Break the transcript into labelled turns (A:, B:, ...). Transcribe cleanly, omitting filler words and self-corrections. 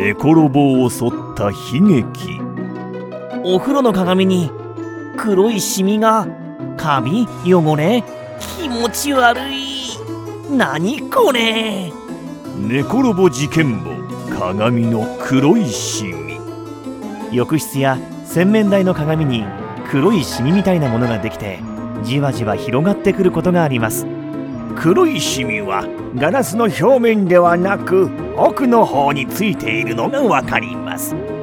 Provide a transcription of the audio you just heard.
A: 猫ロボを襲った悲劇。
B: お風呂の鏡に黒いシミが、カビ、汚れ、気持ち悪い。何これ。
A: 猫ロボ事件簿、鏡の黒いシミ。
B: 浴室や洗面台の鏡に黒いシミみたいなものができて、じわじわ広がってくることがあります。
A: 黒いシミはガラスの表面ではなく奥の方についているのがわかります。